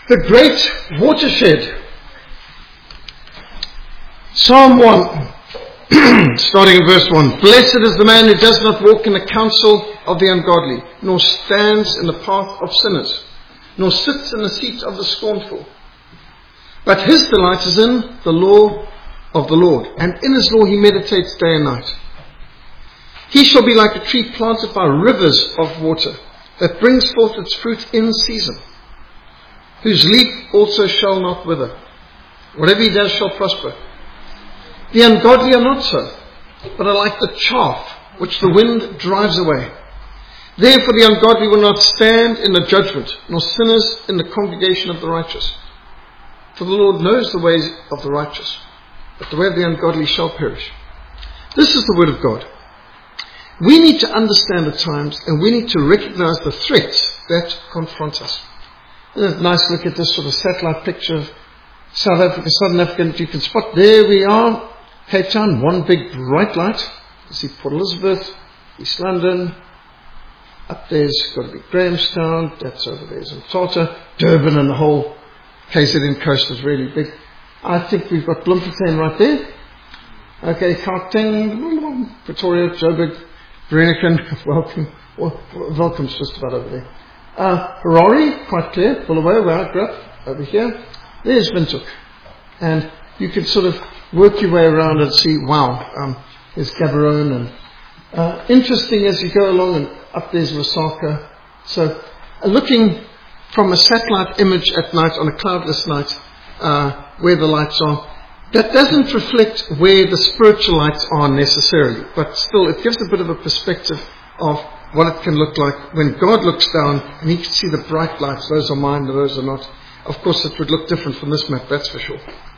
The great watershed. Psalm 1, starting in verse 1. Blessed is the man who does not walk in the counsel of the ungodly, nor stands in the path of sinners, nor sits in the seat of the scornful. But his delight is in the law of the Lord, and in his law he meditates day and night. He shall be like a tree planted by rivers of water, that brings forth its fruit in season, whose leaf also shall not wither. Whatever he does shall prosper. The ungodly are not so, but are like the chaff which the wind drives away. Therefore the ungodly will not stand in the judgment, nor sinners in the congregation of the righteous. For the Lord knows the ways of the righteous, but the way of the ungodly shall perish. This is the word of God. We need to understand the times, and we need to recognize the threats that confront us. Isn't it nice to look at this sort of satellite picture of South Africa, Southern Africa, and you can spot, there we are, Cape Town, one big bright light. You see Port Elizabeth, East London. Up there's got to be Grahamstown. That's over there's Mthatha. Durban and the whole KZN coast is really big. I think we've got Bloemfontein right there. Okay, Gauteng, Pretoria, Joburg, Vereeniging, welcome. Well, welcome's just about over there. Harare, quite clear. Bulawayo, where I grew up, over here. There's Windhoek. And you can sort of work your way around and see, wow, there's Gaborone. And interesting as you go along, and up there's Lusaka. So looking from a satellite image at night, on a cloudless night, where the lights are, that doesn't reflect where the spiritual lights are necessarily, but still it gives a bit of a perspective of what it can look like when God looks down and he can see the bright lights. Those are mine, those are not. Of course it would look different from this map, that's for sure.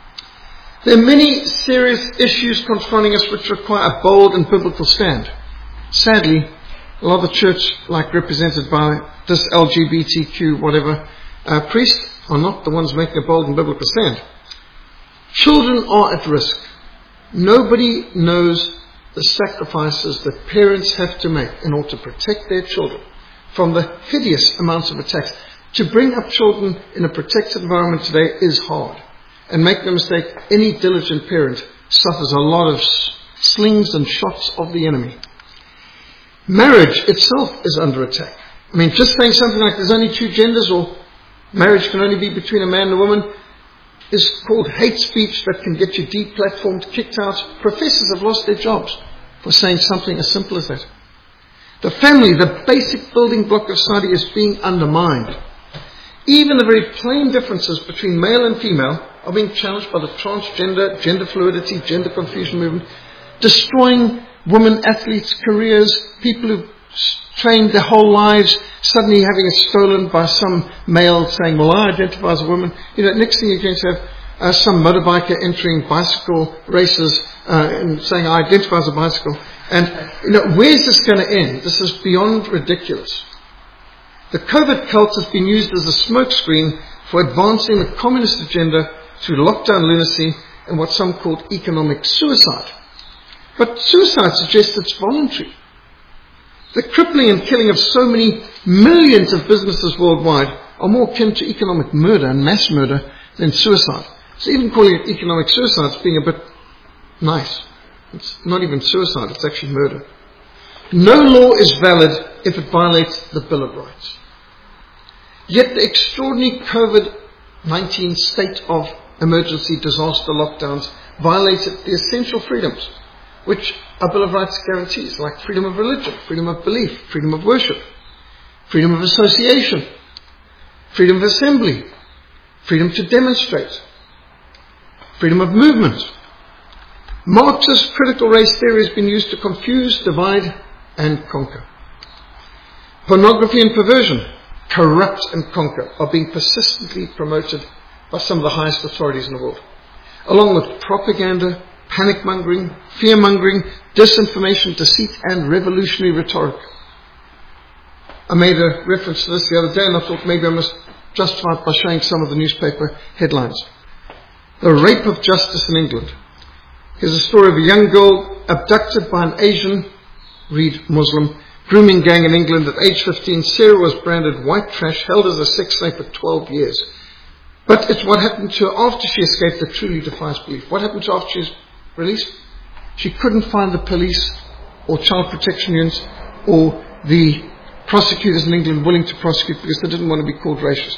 There are many serious issues confronting us which require a bold and biblical stand. Sadly, a lot of the church, like represented by this LGBTQ whatever priest, are not the ones making a bold and biblical stand. Children are at risk. Nobody knows the sacrifices that parents have to make in order to protect their children from the hideous amounts of attacks. To bring up children in a protected environment today is hard. And make no mistake, any diligent parent suffers a lot of slings and shots of the enemy. Marriage itself is under attack. I mean, just saying something like there's only two genders, or marriage can only be between a man and a woman, is called hate speech that can get you deplatformed, kicked out. Professors have lost their jobs for saying something as simple as that. The family, the basic building block of society, is being undermined. Even the very plain differences between male and female are being challenged by the transgender, gender fluidity, gender confusion movement, destroying women athletes' careers, people who've trained their whole lives, suddenly having it stolen by some male saying, well, I identify as a woman. You know, next thing you're going to have some motorbiker entering bicycle races and saying, I identify as a bicycle. And, you know, where's this going to end? This is beyond ridiculous. The COVID cult has been used as a smokescreen for advancing the communist agenda through lockdown lunacy and what some call economic suicide. But suicide suggests it's voluntary. The crippling and killing of so many millions of businesses worldwide are more akin to economic murder and mass murder than suicide. So even calling it economic suicide is being a bit nice. It's not even suicide, it's actually murder. No law is valid if it violates the Bill of Rights. Yet the extraordinary COVID-19 state of emergency disaster lockdowns violated the essential freedoms which our Bill of Rights guarantees, like freedom of religion, freedom of belief, freedom of worship, freedom of association, freedom of assembly, freedom to demonstrate, freedom of movement. Marxist critical race theory has been used to confuse, divide, and conquer. Pornography and perversion, corrupt and conquer, are being persistently promoted by some of the highest authorities in the world, along with propaganda, panic-mongering, fear-mongering, disinformation, deceit, and revolutionary rhetoric. I made a reference to this the other day, and I thought maybe I must justify it by showing some of the newspaper headlines. The rape of justice in England. Here's a story of a young girl abducted by an Asian, read Muslim, grooming gang in England. At age 15, Sarah was branded white trash, held as a sex slave for 12 years. But it's what happened to her after she escaped that truly defies belief. What happened to her after she was released? She couldn't find the police or child protection units or the prosecutors in England willing to prosecute because they didn't want to be called racist.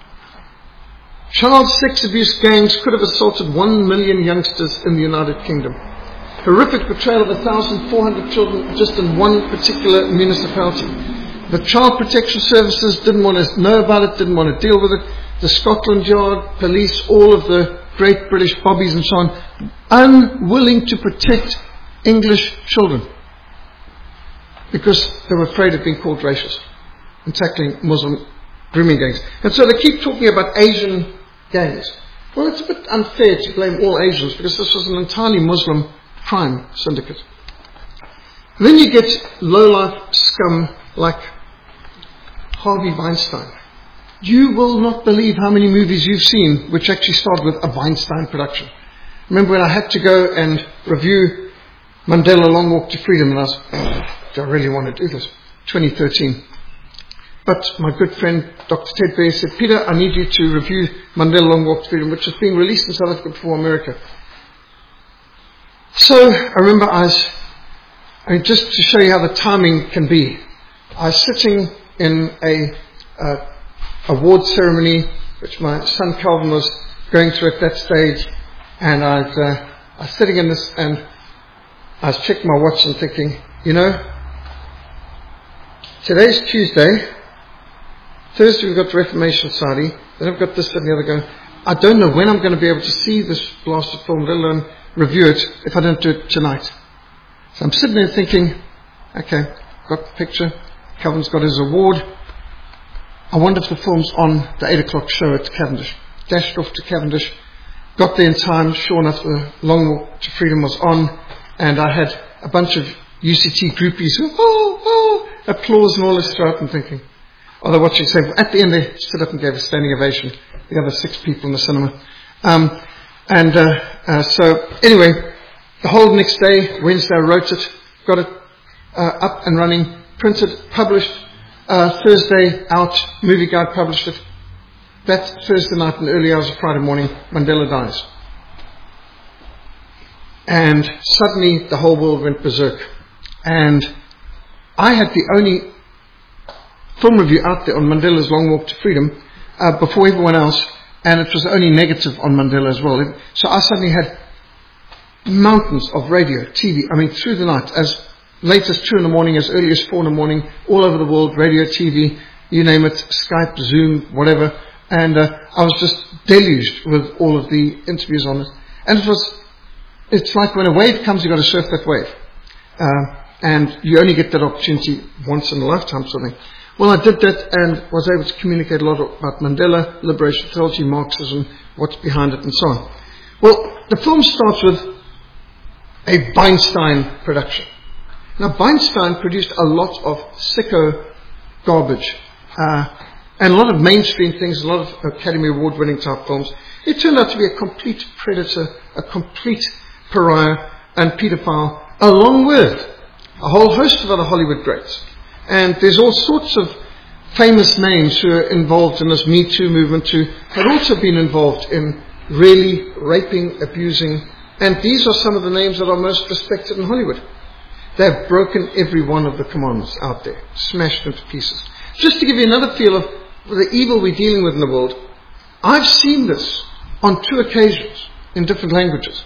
Child sex abuse gangs could have assaulted 1 million youngsters in the United Kingdom. Horrific betrayal of 1,400 children just in one particular municipality. The Child Protection Services didn't want to know about it, didn't want to deal with it. The Scotland Yard, police, all of the great British bobbies and so on, unwilling to protect English children because they were afraid of being called racist and tackling Muslim grooming gangs. And so they keep talking about Asian gangs. Well, it's a bit unfair to blame all Asians because this was an entirely Muslim crime syndicate. And then you get low-life scum like Harvey Weinstein. You will not believe how many movies you've seen which actually start with a Weinstein production. Remember when I had to go and review Mandela Long Walk to Freedom, and I was, do I really want to do this? 2013. But my good friend Dr. Ted Baer said, Peter, I need you to review Mandela Long Walk to Freedom, which is being released in South Africa before America. So I remember just to show you how the timing can be, I was sitting in a award ceremony, which my son Calvin was going through at that stage, and I was sitting in this, and I was checking my watch and thinking, today's Tuesday, Thursday we've got Reformation Society, then I've got this and the other going, I don't know when I'm going to be able to see this blasted film, let alone review it, if I don't do it tonight. So I'm sitting there thinking, okay, got the picture, Calvin's got his award, I wonder if the film's on the 8 o'clock show at Cavendish. Dashed off to Cavendish, got there in time, sure enough the Long Walk to Freedom was on, and I had a bunch of UCT groupies who, applause and all this throughout, and thinking, they're watching, so at the end they stood up and gave a standing ovation, the other 6 people in the cinema. So anyway, the whole next day, Wednesday I wrote it, got it up and running, printed, published, Thursday out, Movie Guide published it. That Thursday night and early hours of Friday morning, Mandela dies. And suddenly the whole world went berserk. And I had the only film review out there on Mandela's Long Walk to Freedom before everyone else, and it was only negative on Mandela as well. So I suddenly had mountains of radio, TV, through the night, as late as 2 in the morning, as early as 4 in the morning, all over the world, radio, TV, you name it, Skype, Zoom, whatever. And I was just deluged with all of the interviews on it. And it's like when a wave comes, you've got to surf that wave. And you only get that opportunity once in a lifetime, sort of thing. Well, I did that and was able to communicate a lot about Mandela, liberation theology, Marxism, what's behind it, and so on. Well, the film starts with a Weinstein production. Now, Weinstein produced a lot of sicko garbage, and a lot of mainstream things, a lot of Academy Award-winning type films. It turned out to be a complete predator, a complete pariah, and paedophile, along with a whole host of other Hollywood greats. And there's all sorts of famous names who are involved in this Me Too movement who had also been involved in really raping, abusing, and these are some of the names that are most respected in Hollywood. They've broken every one of the commandments out there, smashed into pieces. Just to give you another feel of the evil we're dealing with in the world, I've seen this on 2 occasions in different languages.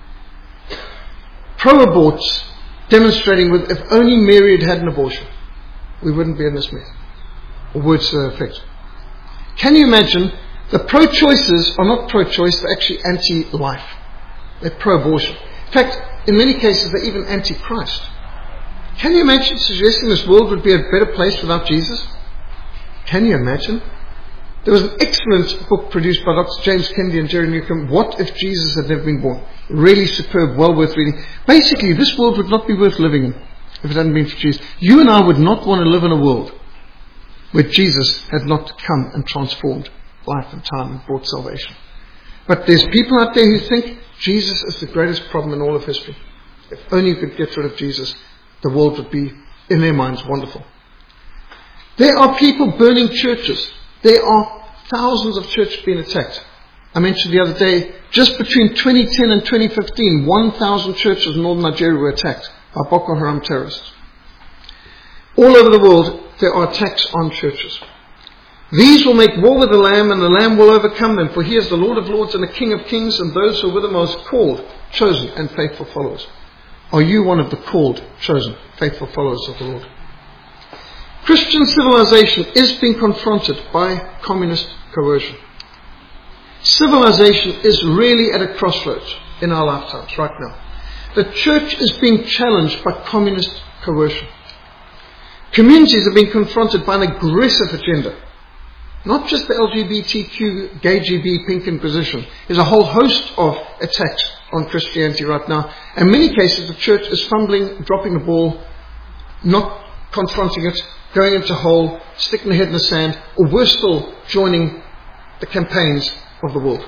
Pro-aborts demonstrating with, if only Mary had an abortion, we wouldn't be in this mess. Or words to that effect. Can you imagine, the pro-choicers are not pro-choice, they're actually anti-life. They're pro-abortion. In fact, in many cases, they're even anti-Christ. Can you imagine suggesting this world would be a better place without Jesus? Can you imagine? There was an excellent book produced by Dr. James Kennedy and Jerry Newcomb, What If Jesus Had Never Been Born? Really superb, well worth reading. Basically, this world would not be worth living in if it hadn't been for Jesus. You and I would not want to live in a world where Jesus had not come and transformed life and time and brought salvation. But there's people out there who think Jesus is the greatest problem in all of history. If only you could get rid of Jesus, the world would be, in their minds, wonderful. There are people burning churches. There are thousands of churches being attacked. I mentioned the other day, just between 2010 and 2015, 1,000 churches in northern Nigeria were attacked by Boko Haram terrorists. All over the world, there are attacks on churches. These will make war with the Lamb, and the Lamb will overcome them, for he is the Lord of lords and the King of kings, and those who are with him are called, chosen, and faithful followers. Are you one of the called, chosen, faithful followers of the Lord? Christian civilization is being confronted by communist coercion. Civilization is really at a crossroads in our lifetimes right now. The church is being challenged by communist coercion. Communities are being confronted by an aggressive agenda. Not just the LGBTQ, gay GB, pink inquisition. There's a whole host of attacks on Christianity right now. In many cases, the church is fumbling, dropping the ball, not confronting it, going into a hole, sticking their head in the sand, or worse still, joining the campaigns of the world.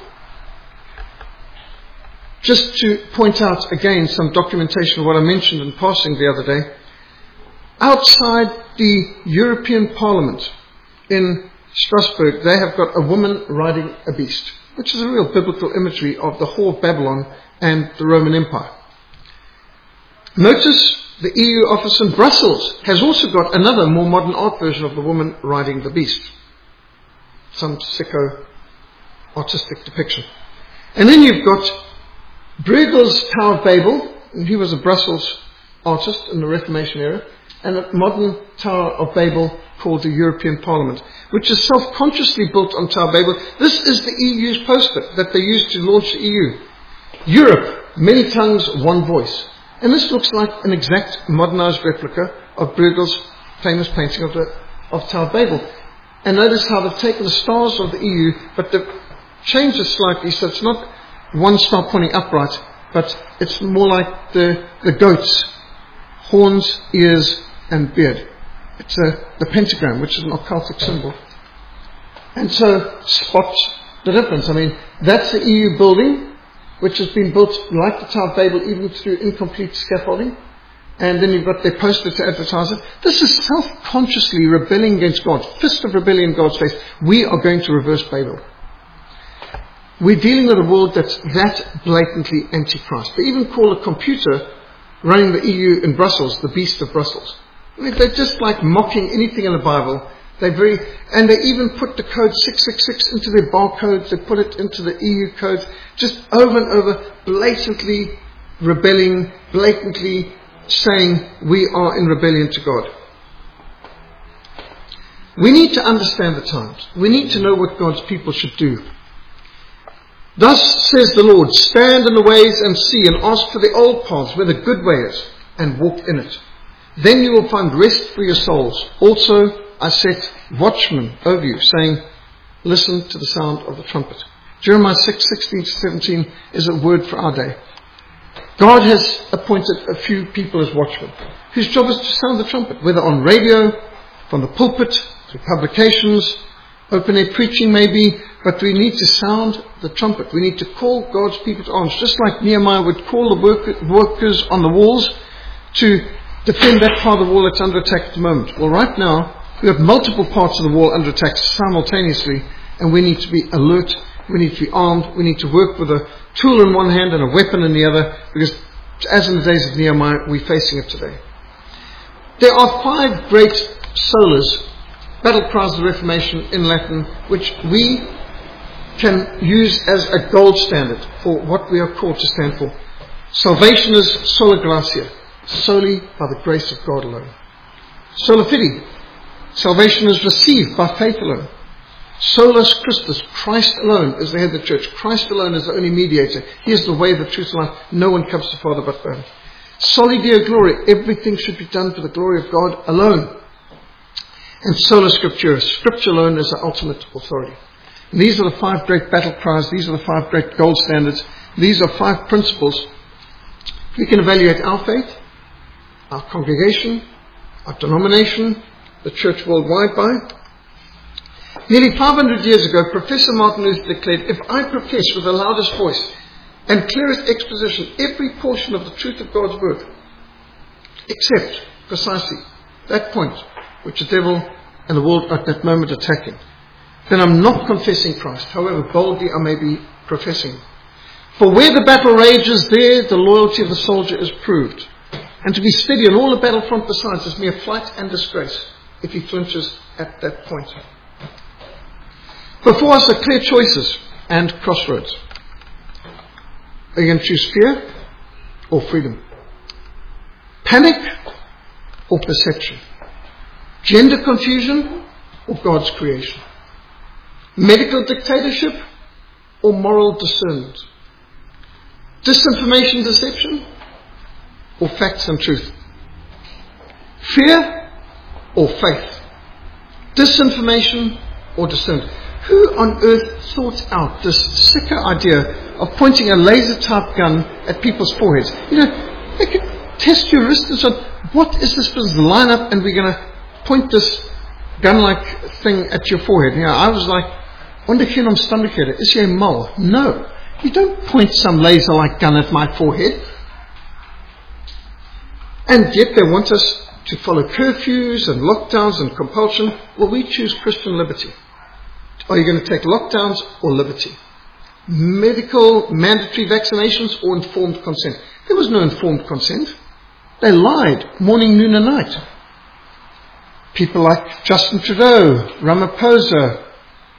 Just to point out again some documentation of what I mentioned in passing the other day. Outside the European Parliament in Strasbourg, they have got a woman riding a beast, which is a real biblical imagery of the whore of Babylon and the Roman Empire. Notice the EU office in Brussels has also got another more modern art version of the woman riding the beast. Some sicko artistic depiction. And then you've got Bruegel's Tower of Babel, and he was a Brussels artist in the Reformation era, and a modern Tower of Babel called the European Parliament, which is self-consciously built on Tower of Babel. This is the EU's poster that they used to launch the EU. Europe, many tongues, one voice. And this looks like an exact modernized replica of Bruegel's famous painting of Tower of Babel. And notice how they've taken the stars of the EU, but they've changed it slightly so it's not one star pointing upright, but it's more like the goats, horns, ears, and beard. It's the pentagram, which is an occultic symbol. And so spots the difference. I mean, that's the EU building, which has been built like the Tower of Babel, even through incomplete scaffolding. And then you've got their poster to advertise it. This is self-consciously rebelling against God. Fist of rebellion in God's face. We are going to reverse Babel. We're dealing with a world that's that blatantly anti-Christ. They even call a computer running the EU in Brussels the beast of Brussels. I mean, they're just like mocking anything in the Bible. And they even put the code 666 into their barcodes. They put it into the EU codes. Just over and over, blatantly rebelling, blatantly saying we are in rebellion to God. We need to understand the times. We need to know what God's people should do. Thus says the Lord, stand in the ways and see, and ask for the old paths where the good way is, and walk in it. Then you will find rest for your souls. Also, I set watchmen over you, saying, listen to the sound of the trumpet. Jeremiah 6:16-17 is a word for our day. God has appointed a few people as watchmen, whose job is to sound the trumpet, whether on radio, from the pulpit, through publications, open air preaching maybe, but we need to sound the trumpet. We need to call God's people to arms, just like Nehemiah would call the workers on the walls to defend that part of the wall that's under attack at the moment. Well, right now, we have multiple parts of the wall under attack simultaneously, and we need to be alert, we need to be armed, we need to work with a tool in one hand and a weapon in the other, because as in the days of Nehemiah, we're facing it today. There are 5 great solas, battle cries of the Reformation in Latin, which we can use as a gold standard for what we are called to stand for. Salvation is sola gratia, solely by the grace of God alone. Sola fide, salvation is received by faith alone. Solus Christus, Christ alone is the head of the church. Christ alone is the only mediator. He is the way, the truth, and life. No one comes to the Father but by him. Soli Deo Gloria, everything should be done for the glory of God alone. And sola Scriptura, Scripture alone is the ultimate authority. And these are the 5 great battle cries. These are the 5 great gold standards. These are 5 principles we can evaluate our faith, our congregation, our denomination, the church worldwide by. Nearly 500 years ago, Professor Martin Luther declared, if I profess with the loudest voice and clearest exposition every portion of the truth of God's word, except precisely that point which the devil and the world are at that moment attacking, then I'm not confessing Christ, however boldly I may be professing. For where the battle rages, there the loyalty of the soldier is proved. And to be steady on all the battlefront besides is mere flight and disgrace if he flinches at that point. Before us are clear choices and crossroads. Are you going to choose fear or freedom? Panic or perception? Gender confusion or God's creation? Medical dictatorship or moral discernment? Disinformation, deception or facts and truth? Fear or faith? Disinformation or discernment? Who on earth thought out this sicker idea of pointing a laser-type gun at people's foreheads? They could test your wrist and so on. What is this person's line up and we're going to point this gun-like thing at your forehead? I was like, ondergeen omstandighede, is jy mal? No. You don't point some laser-like gun at my forehead. And yet they want us to follow curfews and lockdowns and compulsion. Well, we choose Christian liberty. Are you going to take lockdowns or liberty? Medical mandatory vaccinations or informed consent? There was no informed consent. They lied morning, noon and night. People like Justin Trudeau, Ramaphosa,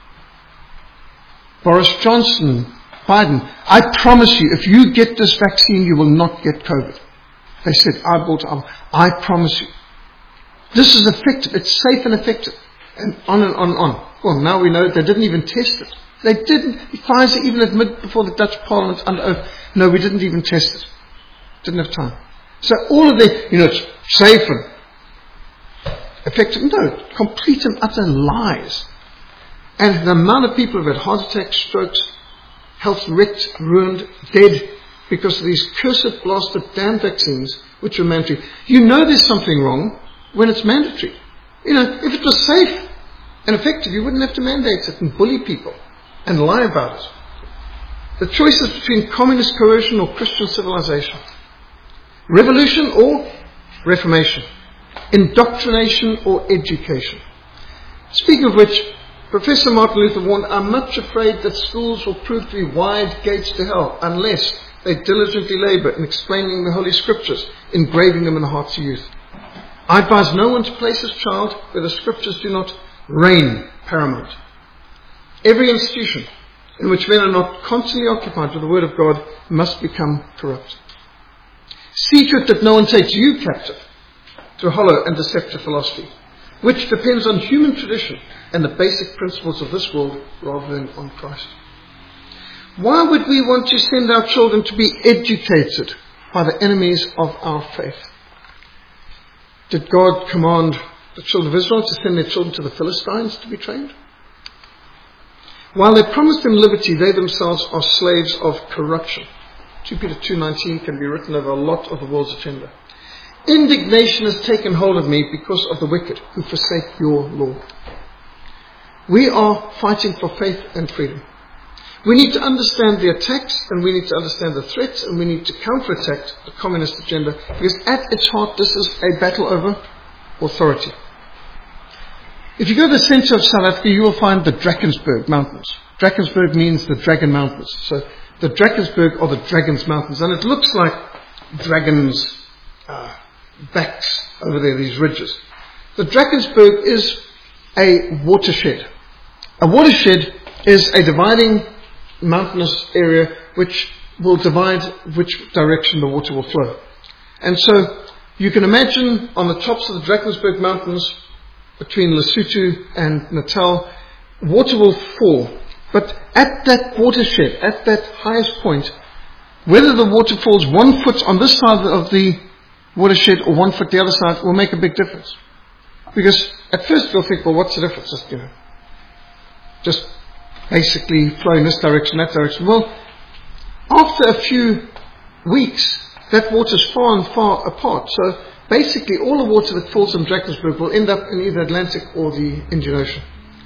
Boris Johnson, Biden. I promise you, if you get this vaccine, you will not get COVID. They said, I promise you. This is effective. It's safe and effective. And on and on and on. Well, now we know they didn't even test it. They didn't. Pfizer even admitted before the Dutch Parliament under oath, no, we didn't even test it. Didn't have time. So all of the, it's safe and effective. No, complete and utter lies. And the amount of people who've had heart attacks, strokes, health wrecked, ruined, dead because of these cursed, blasted, damn vaccines, which are mandatory. There's something wrong when it's mandatory. If it was safe and effective, you wouldn't have to mandate it and bully people and lie about it. The choice is between communist coercion or Christian civilization. Revolution or reformation. Indoctrination or education. Speaking of which, Professor Martin Luther warned, I'm much afraid that schools will prove to be wide gates to hell unless they diligently labor in explaining the Holy Scriptures, engraving them in the hearts of youth. I advise no one to place his child where the Scriptures do not reign paramount. Every institution in which men are not constantly occupied with the Word of God must become corrupt. See to it that no one takes you captive to a hollow and deceptive philosophy, which depends on human tradition and the basic principles of this world rather than on Christ. Why would we want to send our children to be educated by the enemies of our faith? Did God command the children of Israel to send their children to the Philistines to be trained? While they promised them liberty, they themselves are slaves of corruption. 2 Peter 2:19 can be written over a lot of the world's agenda. Indignation has taken hold of me because of the wicked who forsake your law. We are fighting for faith and freedom. We need to understand the attacks and we need to understand the threats and we need to counterattack the communist agenda because at its heart this is a battle over authority. If you go to the center of South Africa, you will find the Drakensberg Mountains. Drakensberg means the Dragon Mountains. So the Drakensberg are the Dragon's Mountains and it looks like dragons' backs over there, these ridges. The Drakensberg is a watershed. A watershed is a dividing mountainous area which will divide which direction the water will flow. And so you can imagine on the tops of the Drakensberg Mountains between Lesotho and Natal, water will fall. But at that watershed, at that highest point, whether the water falls 1 foot on this side of the watershed or 1 foot the other side will make a big difference. Because at first you'll think, well, what's the difference? Just basically flow in this direction, that direction. Well, after a few weeks, that water's far and far apart. So basically all the water that falls from Drakensberg will end up in either Atlantic or the Indian Ocean.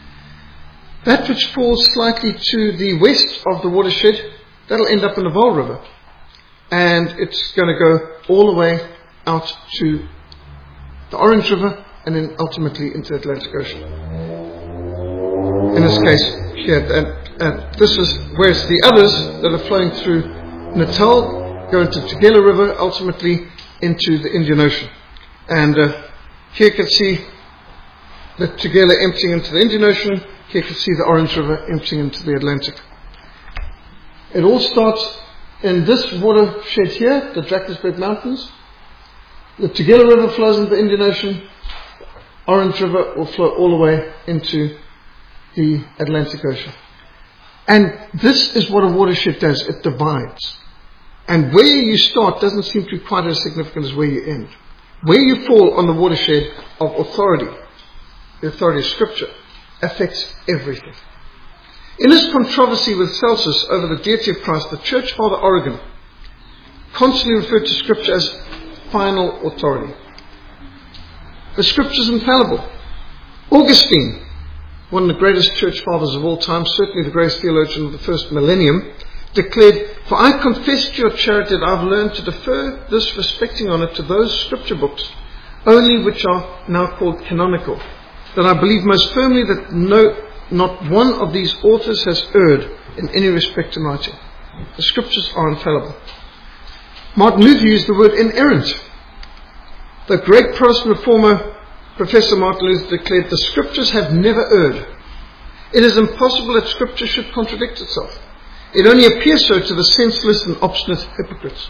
That which falls slightly to the west of the watershed, that'll end up in the Vaal River. And it's going to go all the way out to the Orange River and then ultimately into the Atlantic Ocean. in this case here. And this is where it's the others that are flowing through Natal, go into Tugela River, ultimately into the Indian Ocean. And here you can see the Tugela emptying into the Indian Ocean. Here you can see the Orange River emptying into the Atlantic. It all starts in this watershed here, the Drakensberg Mountains. The Tugela River flows into the Indian Ocean. Orange River will flow all the way into the Atlantic Ocean. And this is what a watershed does. It divides. And where you start doesn't seem to be quite as significant as where you end. Where you fall on the watershed of authority, the authority of Scripture, affects everything. In this controversy with Celsus over the deity of Christ, the Church Father Origen constantly referred to Scripture as final authority. The Scripture is infallible. Augustine, one of the greatest church fathers of all time, certainly the greatest theologian of the first millennium, declared, "For I confess to your charity that I have learned to defer this respecting honour to those Scripture books only which are now called canonical, that I believe most firmly that not one of these authors has erred in any respect in writing." The Scriptures are infallible. Martin Luther used the word inerrant. The great Protestant reformer, Professor Martin Luther, declared, "The Scriptures have never erred. It is impossible that Scripture should contradict itself. It only appears so to the senseless and obstinate hypocrites."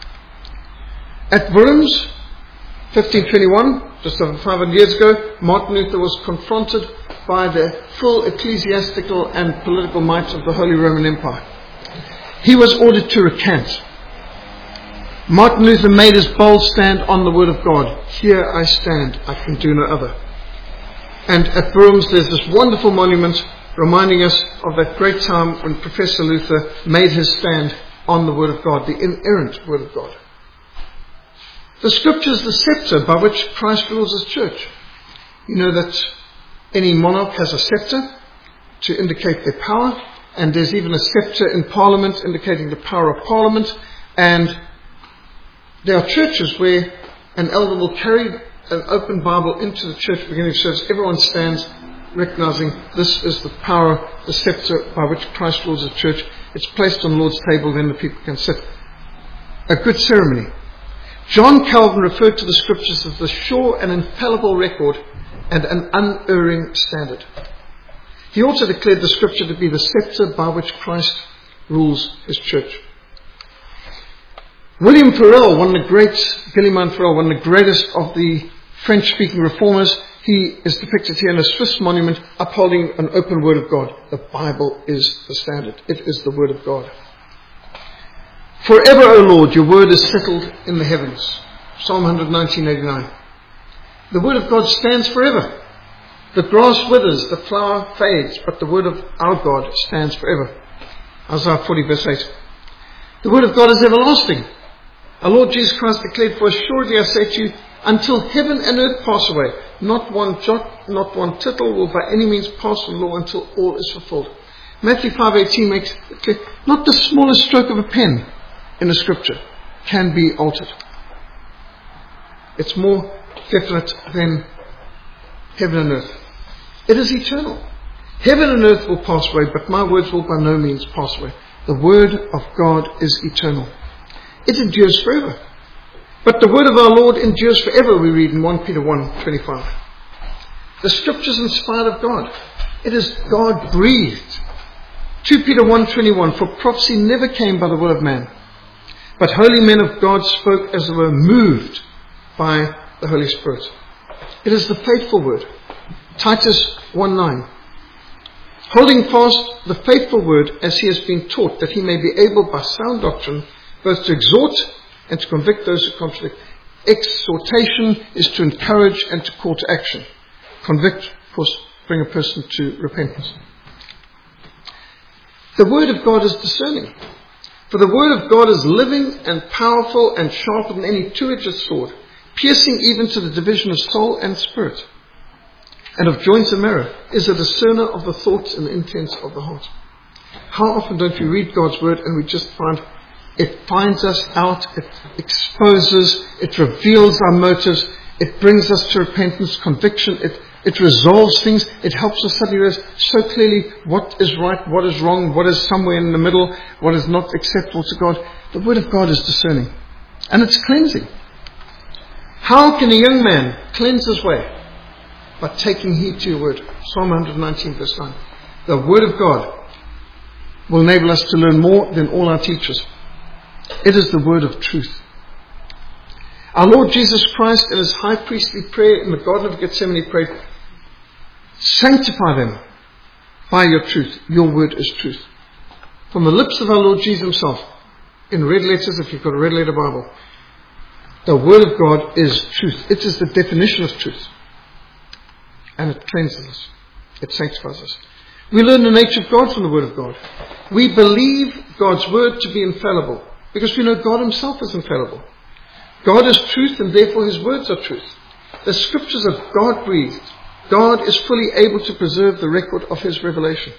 At Worms, 1521, just over 500 years ago, Martin Luther was confronted by the full ecclesiastical and political might of the Holy Roman Empire. He was ordered to recant. Martin Luther made his bold stand on the Word of God. "Here I stand, I can do no other." And at Worms there's this wonderful monument reminding us of that great time when Professor Luther made his stand on the Word of God, the inerrant Word of God. The Scripture is the scepter by which Christ rules his church. You know that any monarch has a scepter to indicate their power, and there's even a scepter in Parliament indicating the power of Parliament. And there are churches where an elder will carry an open Bible into the church beginning of service. Everyone stands recognizing this is the power, the scepter by which Christ rules the church. It's placed on the Lord's table, then the people can sit. A good ceremony. John Calvin referred to the Scriptures as the sure and infallible record and an unerring standard. He also declared the Scripture to be the scepter by which Christ rules his church. William Farel, one of the greatest of the French-speaking reformers, he is depicted here in a Swiss monument upholding an open Word of God. The Bible is the standard. It is the Word of God. "Forever, O Lord, your word is settled in the heavens." Psalm 119:89. The Word of God stands forever. The grass withers, the flower fades, but the Word of our God stands forever. Isaiah 40 verse 8. The Word of God is everlasting. Our Lord Jesus Christ declared, "For assuredly I say to you, until heaven and earth pass away, not one jot, not one tittle will by any means pass from law until all is fulfilled." Matthew 5:18 makes it clear, not the smallest stroke of a pen in the Scripture can be altered. It's more definite than heaven and earth. It is eternal. Heaven and earth will pass away, but my words will by no means pass away. The Word of God is eternal. It endures forever. But the word of our Lord endures forever, we read in 1 Peter 1:25. The Scripture is inspired of God. It is God-breathed. 2 Peter 1:21, "For prophecy never came by the will of man, but holy men of God spoke as they were moved by the Holy Spirit." It is the faithful word. Titus 1:9, "Holding fast the faithful word as he has been taught, that he may be able by sound doctrine both to exhort and to convict those who contradict." Exhortation is to encourage and to call to action. Convict, of course, bring a person to repentance. The Word of God is discerning. For the Word of God is living and powerful and sharper than any two-edged sword, piercing even to the division of soul and spirit, and of joints and marrow, is a discerner of the thoughts and the intents of the heart. How often don't we read God's Word and we just find it finds us out, it exposes, it reveals our motives, it brings us to repentance, conviction, It resolves things. It helps us suddenly realize so clearly what is right, what is wrong, what is somewhere in the middle, what is not acceptable to God. The Word of God is discerning. And it's cleansing. How can a young man cleanse his way? By taking heed to your Word. Psalm 119 verse 9. The Word of God will enable us to learn more than all our teachers. It is the Word of truth. Our Lord Jesus Christ in His high priestly prayer in the Garden of Gethsemane prayed, sanctify them by your truth. Your Word is truth. From the lips of our Lord Jesus Himself, in red letters, if you've got a red letter Bible, the Word of God is truth. It is the definition of truth. And it cleanses us. It sanctifies us. We learn the nature of God from the Word of God. We believe God's Word to be infallible because we know God Himself is infallible. God is truth and therefore His words are truth. The Scriptures are God-breathed. God is fully able to preserve the record of His revelation.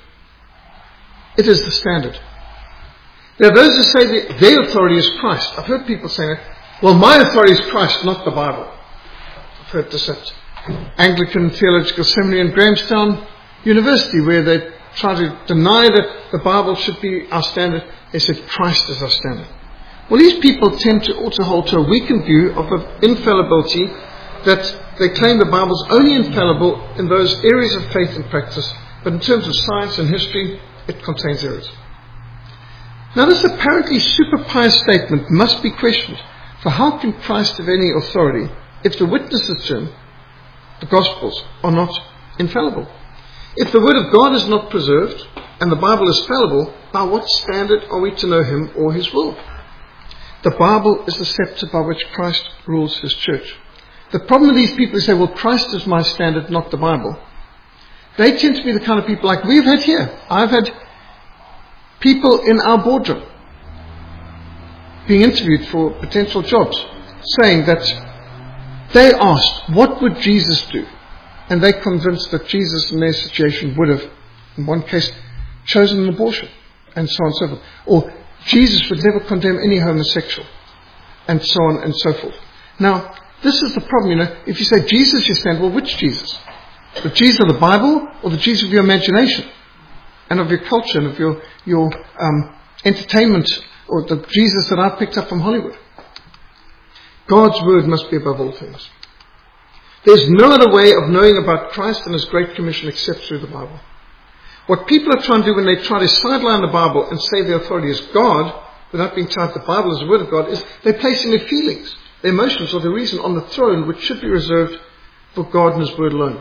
It is the standard. There are those who say that their authority is Christ. I've heard people say that. Well, my authority is Christ, not the Bible. I've heard this at Anglican Theological Seminary in Grahamstown University, where they try to deny that the Bible should be our standard. They said Christ is our standard. Well, these people tend to also hold to a weakened view of the infallibility, that they claim the Bible is only infallible in those areas of faith and practice, but in terms of science and history, it contains errors. Now, this apparently super pious statement must be questioned, for how can Christ have any authority if the witnesses to Him, the Gospels, are not infallible? If the Word of God is not preserved, and the Bible is fallible, by what standard are we to know Him or His will? The Bible is the scepter by which Christ rules His church. The problem with these people who say, well, Christ is my standard, not the Bible, they tend to be the kind of people like we've had here. I've had people in our boardroom being interviewed for potential jobs saying that they asked, what would Jesus do? And they're convinced that Jesus in their situation would have, in one case, chosen an abortion, and so on and so forth. Or Jesus would never condemn any homosexual, and so on and so forth. Now, this is the problem, if you say Jesus, you stand, well, which Jesus? The Jesus of the Bible, or the Jesus of your imagination, and of your culture, and of your entertainment, or the Jesus that I picked up from Hollywood? God's Word must be above all things. There's no other way of knowing about Christ and His Great Commission except through the Bible. What people are trying to do when they try to sideline the Bible and say their authority is God, without being taught the Bible is the Word of God, is they're placing their feelings, their emotions, or their reason on the throne, which should be reserved for God and His Word alone.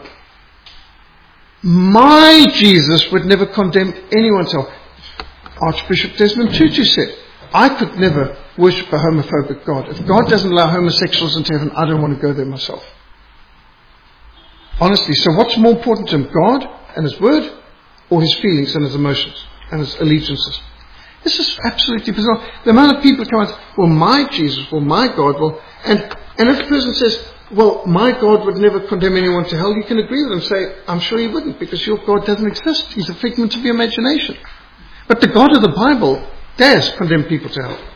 My Jesus would never condemn anyone's else. Archbishop Desmond Tutu said, I could never worship a homophobic God. If God doesn't allow homosexuals into heaven, I don't want to go there myself. Honestly, so what's more important to Him, God and His Word, or His feelings and His emotions and His allegiances? This is absolutely bizarre. The amount of people come out, well, my Jesus, well, my God, well, and if a person says, well, my God would never condemn anyone to hell, you can agree with them, say, I'm sure He wouldn't, because your God doesn't exist. He's a figment of your imagination. But the God of the Bible dares condemn people to hell.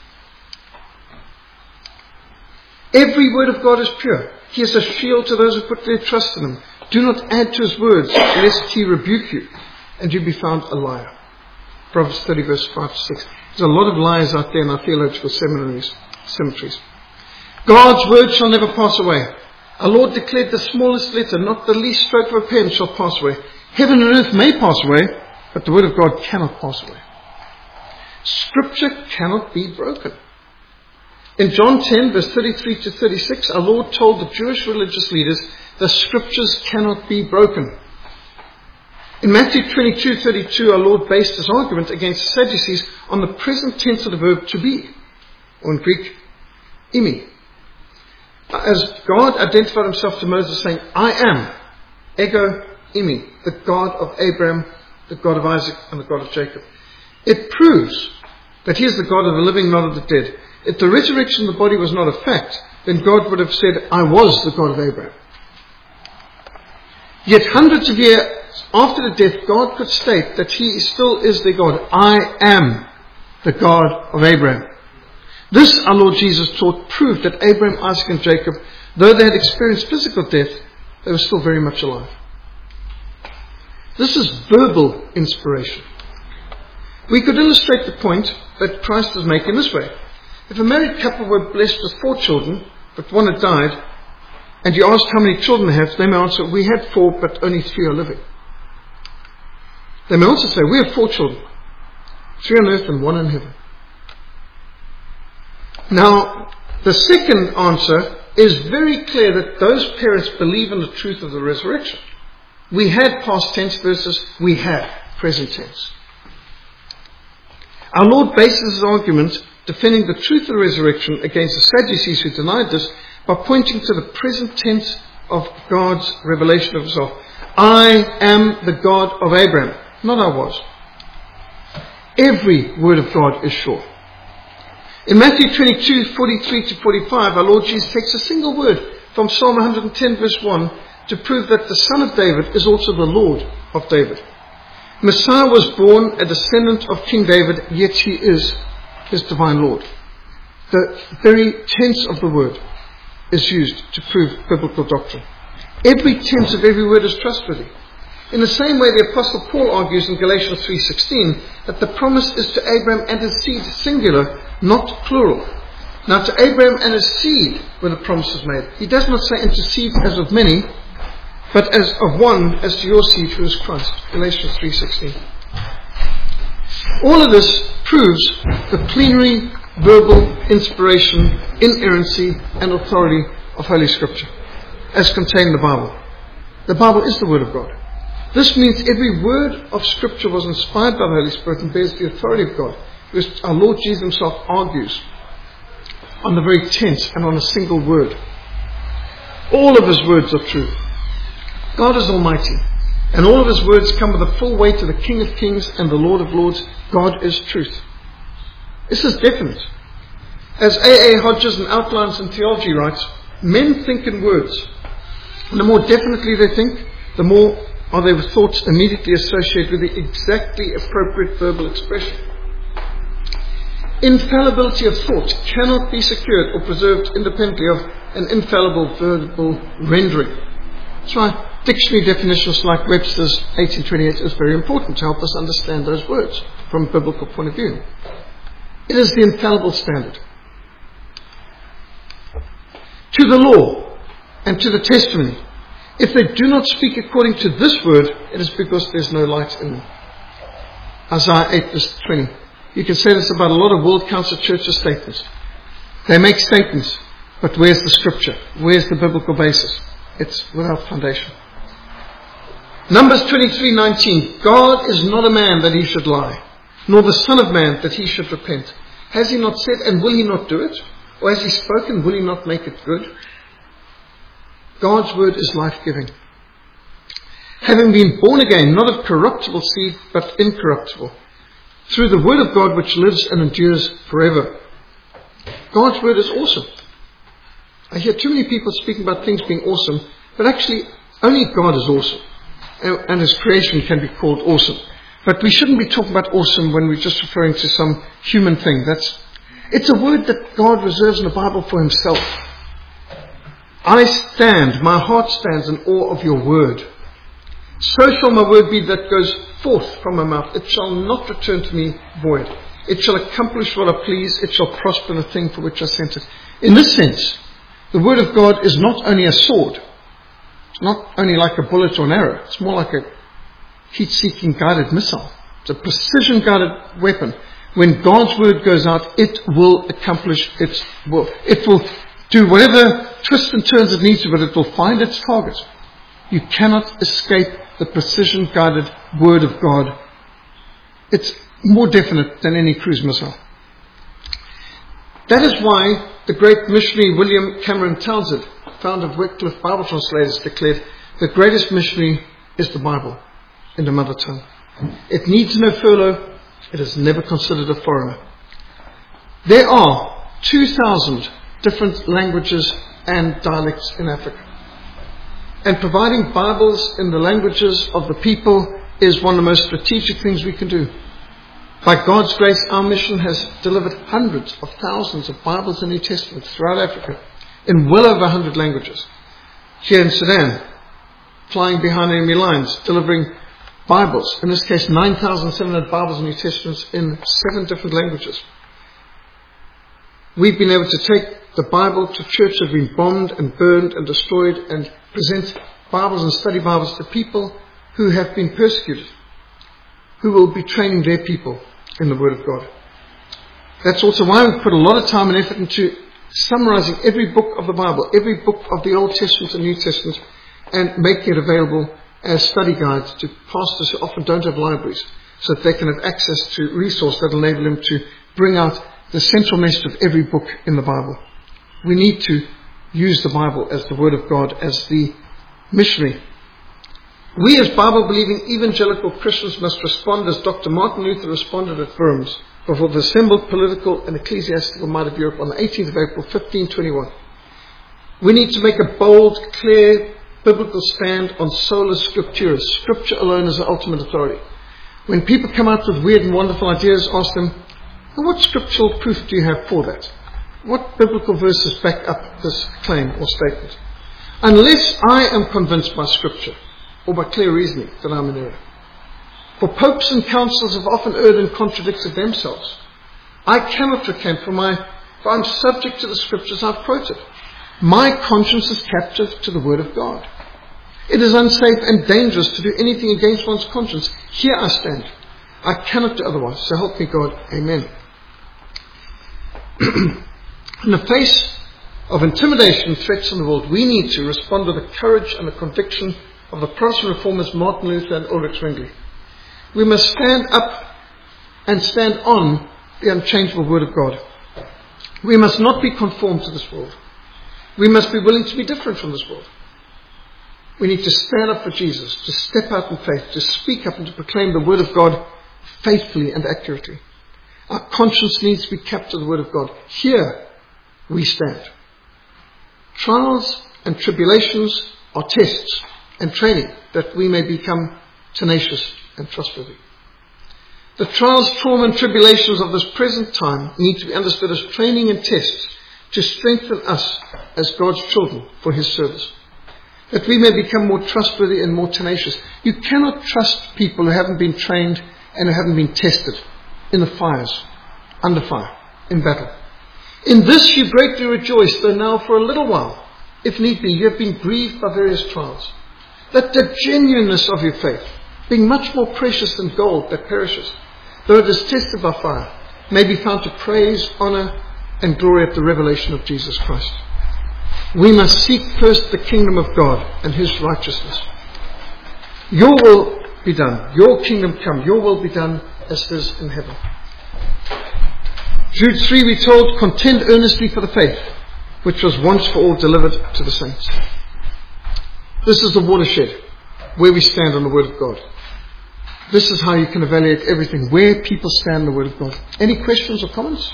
Every word of God is pure. He is a shield to those who put their trust in Him. Do not add to His words, lest He rebuke you, and you be found a liar. Proverbs 30 verse 5 to 6. There's a lot of lies out there in our theological cemeteries. God's word shall never pass away. Our Lord declared the smallest letter, not the least stroke of a pen, shall pass away. Heaven and earth may pass away, but the word of God cannot pass away. Scripture cannot be broken. In John 10 verse 33 to 36, our Lord told the Jewish religious leaders, the Scriptures cannot be broken. In Matthew 22:32, our Lord based His argument against the Sadducees on the present tense of the verb to be, or in Greek, imi. As God identified Himself to Moses saying, I am, ego imi, the God of Abraham, the God of Isaac, and the God of Jacob. It proves that He is the God of the living, not of the dead. If the resurrection of the body was not a fact, then God would have said, I was the God of Abraham. Yet hundreds of years after the death, God could state that He still is their God. I am the God of Abraham. This, our Lord Jesus taught, proved that Abraham, Isaac and Jacob, though they had experienced physical death, they were still very much alive. This is verbal inspiration. We could illustrate the point that Christ is making this way. If a married couple were blessed with 4 children, but one had died, and you asked how many children they have, they may answer, we had 4, but only 3 are living. They may also say, we have 4 children, 3 on earth and 1 in heaven. Now, the second answer is very clear that those parents believe in the truth of the resurrection. We had past tense versus we have present tense. Our Lord bases his argument defending the truth of the resurrection against the Sadducees who denied this by pointing to the present tense of God's revelation of himself. I am the God of Abraham. Not I was. Every word of God is sure. In Matthew 22:43-45, our Lord Jesus takes a single word from Psalm 110 verse 1 to prove that the Son of David is also the Lord of David. Messiah was born a descendant of King David, yet he is his divine Lord. The very tense of the word is used to prove biblical doctrine. Every tense of every word is trustworthy. In the same way, the Apostle Paul argues in Galatians 3:16 that the promise is to Abraham and his seed, singular, not plural. Now, to Abraham and his seed were the promises made. He does not say into seed as of many, but as of one, as to your seed who is Christ. Galatians 3:16. All of this proves the plenary, verbal inspiration, inerrancy, and authority of Holy Scripture, as contained in the Bible. The Bible is the Word of God. This means every word of Scripture was inspired by the Holy Spirit and bears the authority of God, because our Lord Jesus himself argues on the very tense and on a single word. All of his words are true. God is almighty, and all of his words come with the full weight of the King of Kings and the Lord of Lords. God is truth. This is definite. As A.A. Hodges in Outlines in Theology writes, men think in words. And the more definitely they think, the more are their thoughts immediately associated with the exactly appropriate verbal expression. Infallibility of thought cannot be secured or preserved independently of an infallible verbal rendering. That's why dictionary definitions like Webster's 1828 is very important to help us understand those words from a biblical point of view. It is the infallible standard. To the law and to the testimony, if they do not speak according to this word, it is because there's no light in them. Isaiah 8 verse 20. You can say this about a lot of World Council Churches statements. They make statements, but where's the scripture? Where's the biblical basis? It's without foundation. Numbers 23:19. God is not a man that he should lie, nor the Son of Man that he should repent. Has he not said, and will he not do it? Or has he spoken, will he not make it good? God's word is life-giving. Having been born again, not of corruptible seed, but incorruptible, through the word of God which lives and endures forever. God's word is awesome. I hear too many people speaking about things being awesome, but actually only God is awesome. And his creation can be called awesome. But we shouldn't be talking about awesome when we're just referring to some human thing. It's a word that God reserves in the Bible for himself. My heart stands in awe of your word. So shall my word be that goes forth from my mouth. It shall not return to me void. It shall accomplish what I please. It shall prosper in the thing for which I sent it. In this sense, the word of God is not only a sword. It's not only like a bullet or an arrow. It's more like a heat-seeking guided missile. It's a precision-guided weapon. When God's word goes out, it will accomplish its will. It will do whatever twists and turns it needs to, but it will find its target. You cannot escape the precision-guided word of God. It's more definite than any cruise missile. That is why the great missionary William Cameron Townsend, founder of Wycliffe Bible Translators, declared, the greatest missionary is the Bible in the mother tongue. It needs no furlough. It is never considered a foreigner. There are 2,000 different languages and dialects in Africa. And providing Bibles in the languages of the people is one of the most strategic things we can do. By God's grace, our mission has delivered hundreds of thousands of Bibles and New Testaments throughout Africa in well over 100 languages. Here in Sudan, flying behind enemy lines, delivering Bibles. In this case, 9,700 Bibles and New Testaments in 7 different languages. We've been able to take the Bible to churches that have been bombed and burned and destroyed and present Bibles and study Bibles to people who have been persecuted, who will be training their people in the Word of God. That's also why we've put a lot of time and effort into summarizing every book of the Bible, every book of the Old Testament and New Testament, and making it available as study guides to pastors who often don't have libraries, so that they can have access to resources that will enable them to bring out the central message of every book in the Bible. We need to use the Bible as the Word of God, as the missionary. We as Bible-believing evangelical Christians must respond as Dr. Martin Luther responded at Worms before the assembled political and ecclesiastical might of Europe on the 18th of April, 1521. We need to make a bold, clear, biblical stand on sola scriptura. Scripture alone is the ultimate authority. When people come out with weird and wonderful ideas, ask them, well, what scriptural proof do you have for that? What biblical verses back up this claim or statement? Unless I am convinced by Scripture or by clear reasoning that I'm in error. For popes and councils have often erred and contradicted themselves. I cannot recant, for I'm subject to the Scriptures I've quoted. My conscience is captive to the Word of God. It is unsafe and dangerous to do anything against one's conscience. Here I stand. I cannot do otherwise. So help me God. Amen. In the face of intimidation and threats in the world, we need to respond with the courage and the conviction of the Protestant reformers Martin Luther and Ulrich Zwingli. We must stand up and stand on the unchangeable Word of God. We must not be conformed to this world. We must be willing to be different from this world. We need to stand up for Jesus, to step out in faith, to speak up and to proclaim the Word of God faithfully and accurately. Our conscience needs to be kept to the Word of God. Here we stand. Trials and tribulations are tests and training that we may become tenacious and trustworthy. The trials, trauma and tribulations of this present time need to be understood as training and tests to strengthen us as God's children for His service, that we may become more trustworthy and more tenacious. You cannot trust people who haven't been trained and who haven't been tested in the fires, under fire, in battle. In this you greatly rejoice, though now for a little while, if need be, you have been grieved by various trials, that the genuineness of your faith, being much more precious than gold that perishes, though it is tested by fire, may be found to praise, honor, and glory at the revelation of Jesus Christ. We must seek first the kingdom of God and His righteousness. Your will be done, your kingdom come, your will be done as it is in heaven. Jude 3, we're told, contend earnestly for the faith which was once for all delivered to the saints. This is the watershed where we stand on the Word of God. This is how you can evaluate everything, where people stand on the Word of God. Any questions or comments?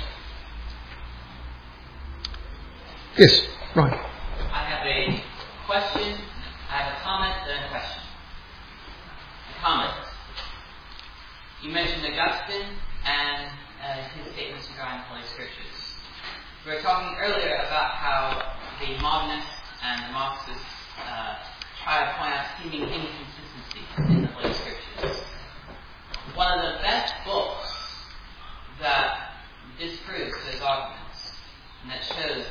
Yes, Ryan. I have a question, I have a comment, and a question. A comment. You mentioned Augustine and his statements regarding Holy Scriptures. We were talking earlier about how the modernists and the Marxists try to point out seeming inconsistencies in the Holy Scriptures. One of the best books that disproves those arguments and that shows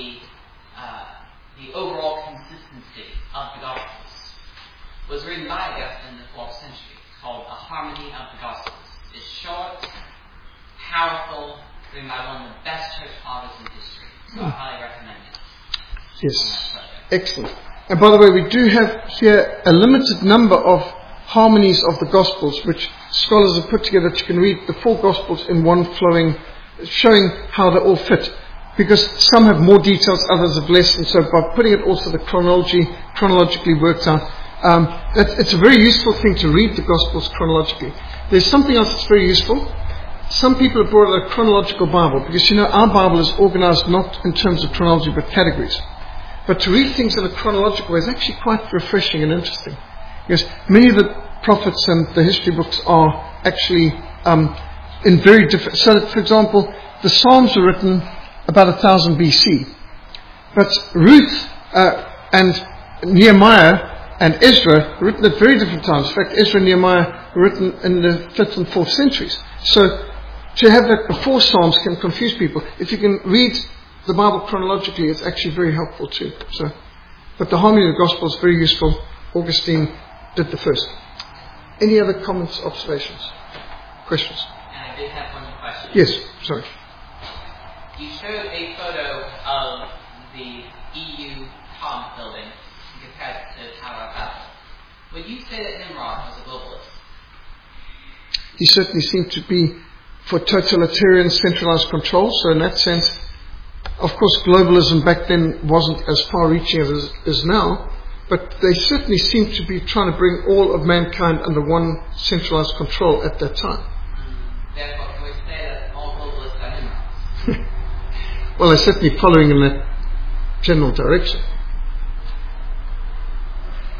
the overall consistency of the Gospels was written by Augustine in the 4th century, called A Harmony of the Gospels. It's short, powerful, written by one of the best church fathers in history. So I highly recommend it. Yes, excellent. And by the way, we do have here a limited number of harmonies of the Gospels, which scholars have put together that you can read the 4 Gospels in one flowing, showing how they all fit. Because some have more details, others have less, and so by putting it also the chronologically worked out, it's a very useful thing to read the Gospels chronologically. There's something else that's very useful. Some people have brought out a chronological Bible, because our Bible is organized not in terms of chronology but categories. But to read things in a chronological way is actually quite refreshing and interesting. Because many of the prophets and the history books are actually in very different... So that, for example, the Psalms were written about 1000 BC. But Ruth and Nehemiah And Ezra, written at very different times. In fact, Ezra and Nehemiah were written in the 5th and 4th centuries. So to have that before Psalms can confuse people. If you can read the Bible chronologically, it's actually very helpful too. But the harmony of the gospel is very useful. Augustine did the first. Any other comments, observations, questions? And I did have one question. Yes, sorry. You showed a photo of the EU Tom building compared to the Tower of Babel. Would you say that Nimrod was a globalist? He certainly seemed to be for totalitarian centralized control. So in that sense, of course, globalism back then wasn't as far-reaching as it is now, but they certainly seemed to be trying to bring all of mankind under one centralized control at that time. Therefore, can we say that all globalists are Nimrods? Well, they're certainly following in that general direction.